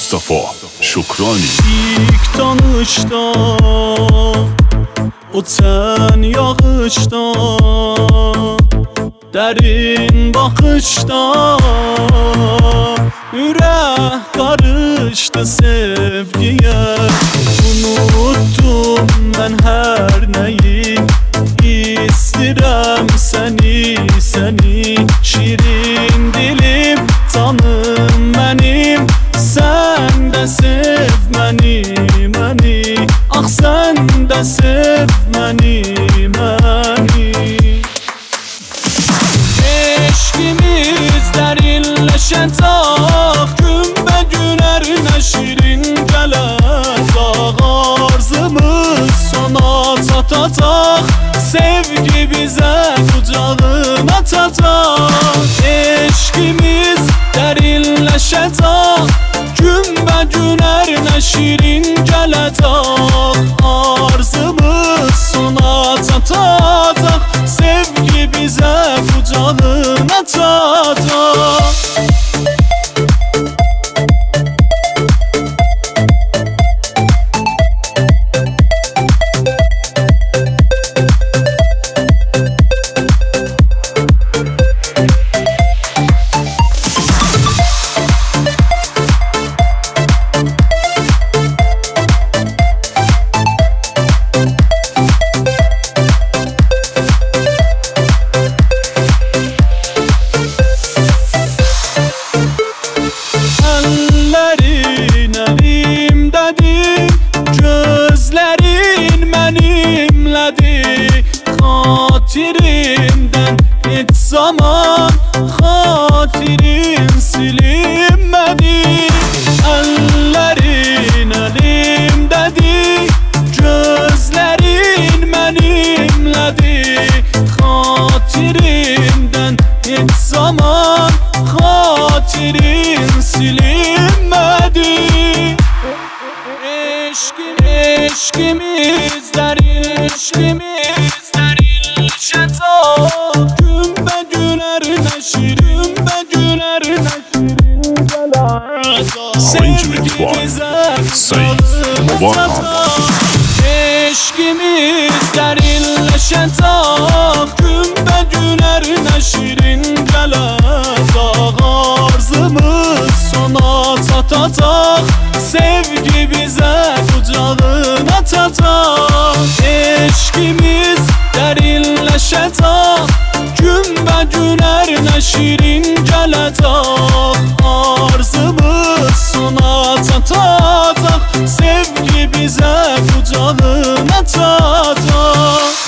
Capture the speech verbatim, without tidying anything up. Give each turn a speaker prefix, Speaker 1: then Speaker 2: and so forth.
Speaker 1: Mustafa Şukrani.
Speaker 2: İlk tanışda, o ten yağışda, derin bakışta, yürek karıştı sevgiye. Unuttum ben her neyi, İstirem seni, seni. Şirin dilim, tanım benim, sen de sev məni, məni. Ah sen de sev məni, məni. Eşkimiz derinleşecek, gün be gün erine şirin gelecek. Arzımız sona çatacak, sevgi bize kucağını açacak. Eşkimiz derinleşecek, gün be gün erine şirin gelecek. Arzımız sona çatacak, sevgi bize kucağını açacak. Ellerin elimdedir, gözlerin benimledir. Hatirimden hiç zaman hatirin silinmedi. Ellerin elimdedir, gözlerin benimledir. Hatirimden hiç zaman hatirin silinmedi. Eşkim, eşkimiz derin, eşkimiz derinleşecek. Gün be gün erine şirin, be gün erine şirin gelecek. Sevgi bize kucağını açacak. Eşkimiz derinleşecek, gün be gün erine şirin gelecek. Arzımız sona çatacak, sevgi bize kucağını açacak. Eşkimiz derinleşecek, gün be gün erine şirin gelecek. Arzımız sona çatacak, sevgi bize kucağını açacak.